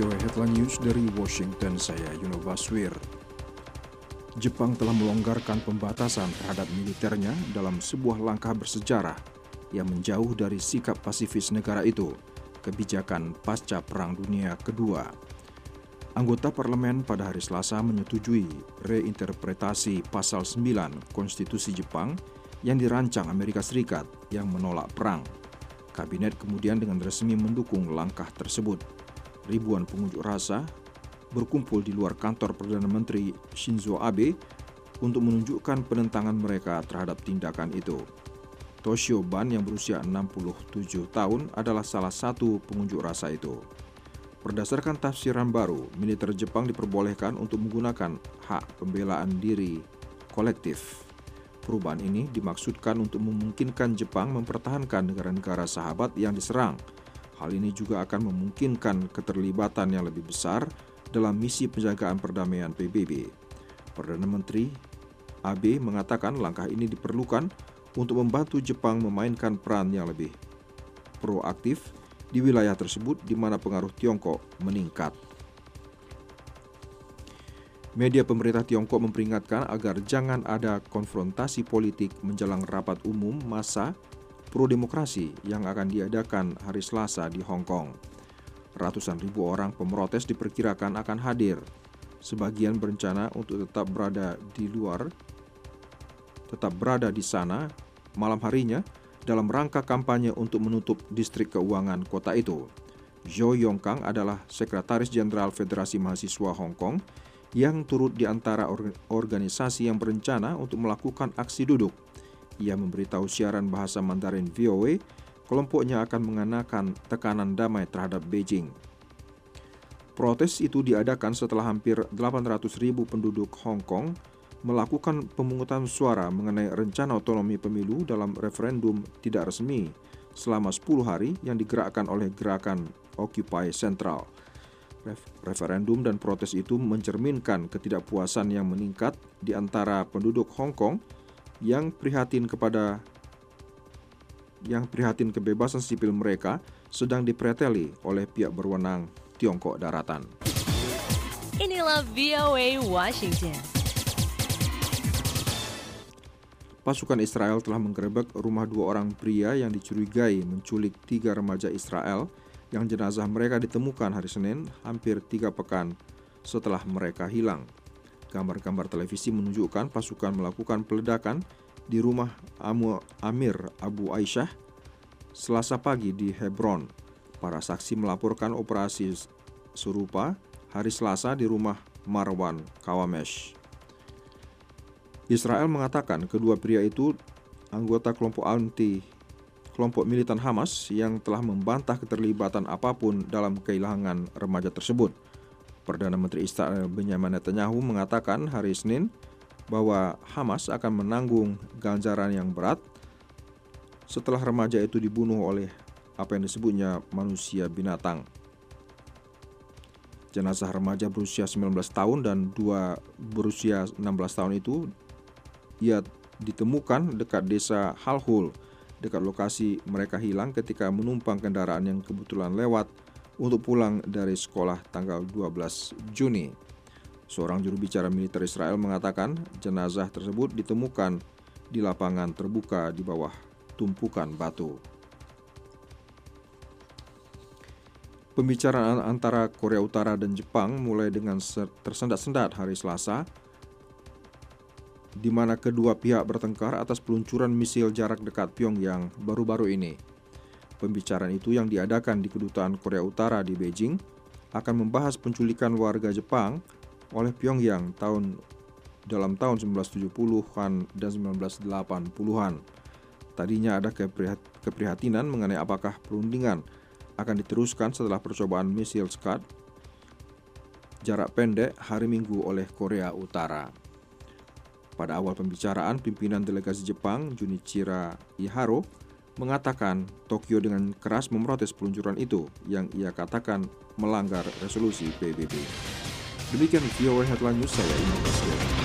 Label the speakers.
Speaker 1: VOA Headline News dari Washington, saya Yuno Baswir. Jepang telah melonggarkan pembatasan terhadap militernya dalam sebuah langkah bersejarah yang menjauh dari sikap pasifis negara itu, kebijakan pasca Perang Dunia Kedua. Anggota parlemen pada hari Selasa menyetujui reinterpretasi pasal 9 Konstitusi Jepang yang dirancang Amerika Serikat yang menolak perang. Kabinet kemudian dengan resmi mendukung langkah tersebut. Ribuan pengunjuk rasa berkumpul di luar kantor Perdana Menteri Shinzo Abe untuk menunjukkan penentangan mereka terhadap tindakan itu. Toshio Ban yang berusia 67 tahun adalah salah satu pengunjuk rasa itu. Berdasarkan tafsiran baru, militer Jepang diperbolehkan untuk menggunakan hak pembelaan diri kolektif. Perubahan ini dimaksudkan untuk memungkinkan Jepang mempertahankan negara-negara sahabat yang diserang. Hal ini juga akan memungkinkan keterlibatan yang lebih besar dalam misi penjagaan perdamaian PBB. Perdana Menteri Abe mengatakan langkah ini diperlukan untuk membantu Jepang memainkan peran yang lebih proaktif di wilayah tersebut di mana pengaruh Tiongkok meningkat. Media pemerintah Tiongkok memperingatkan agar jangan ada konfrontasi politik menjelang rapat umum massa pro-demokrasi yang akan diadakan hari Selasa di Hong Kong. Ratusan ribu orang pemrotes diperkirakan akan hadir. Sebagian berencana untuk tetap berada di sana malam harinya dalam rangka kampanye untuk menutup distrik keuangan kota itu. Zhou Yongkang adalah Sekretaris Jenderal Federasi Mahasiswa Hong Kong yang turut di antara organisasi yang berencana untuk melakukan aksi duduk. Ia memberitahu siaran bahasa Mandarin VOA, kelompoknya akan mengenakan tekanan damai terhadap Beijing. Protes itu diadakan setelah hampir 800.000 penduduk Hong Kong melakukan pemungutan suara mengenai rencana otonomi pemilu dalam referendum tidak resmi selama 10 hari yang digerakkan oleh gerakan Occupy Central. Referendum dan protes itu mencerminkan ketidakpuasan yang meningkat di antara penduduk Hong Kong yang prihatin kebebasan sipil mereka sedang dipreteli oleh pihak berwenang Tiongkok Daratan.
Speaker 2: Inilah VOA Washington.
Speaker 1: Pasukan Israel telah menggerebek rumah 2 orang pria yang dicurigai menculik 3 remaja Israel yang jenazah mereka ditemukan hari Senin hampir 3 pekan setelah mereka hilang. Gambar-gambar televisi menunjukkan pasukan melakukan peledakan di rumah Amir Abu Aisyah Selasa pagi di Hebron. Para saksi melaporkan operasi serupa hari Selasa di rumah Marwan Kawamesh. Israel mengatakan kedua pria itu anggota kelompok militan Hamas yang telah membantah keterlibatan apapun dalam kehilangan remaja tersebut. Perdana Menteri Israel Benjamin Netanyahu mengatakan hari Senin bahwa Hamas akan menanggung ganjaran yang berat setelah remaja itu dibunuh oleh apa yang disebutnya manusia binatang. Jenazah remaja berusia 19 tahun dan 2 berusia 16 tahun itu ia ditemukan dekat desa Halhul, dekat lokasi mereka hilang ketika menumpang kendaraan yang kebetulan lewat untuk pulang dari sekolah tanggal 12 Juni. Seorang juru bicara militer Israel mengatakan jenazah tersebut ditemukan di lapangan terbuka di bawah tumpukan batu. Pembicaraan antara Korea Utara dan Jepang mulai dengan tersendat-sendat hari Selasa, di mana kedua pihak bertengkar atas peluncuran misil jarak dekat Pyongyang baru-baru ini. Pembicaraan itu yang diadakan di Kedutaan Korea Utara di Beijing akan membahas penculikan warga Jepang oleh Pyongyang dalam tahun 1970-an dan 1980-an. Tadinya ada keprihatinan mengenai apakah perundingan akan diteruskan setelah percobaan misil Scud jarak pendek hari Minggu oleh Korea Utara. Pada awal pembicaraan, pimpinan delegasi Jepang, Junichiro Iharo, mengatakan Tokyo dengan keras memprotes peluncuran itu yang ia katakan melanggar resolusi PBB. Demikian VOA Headline News, saya Imam Basir.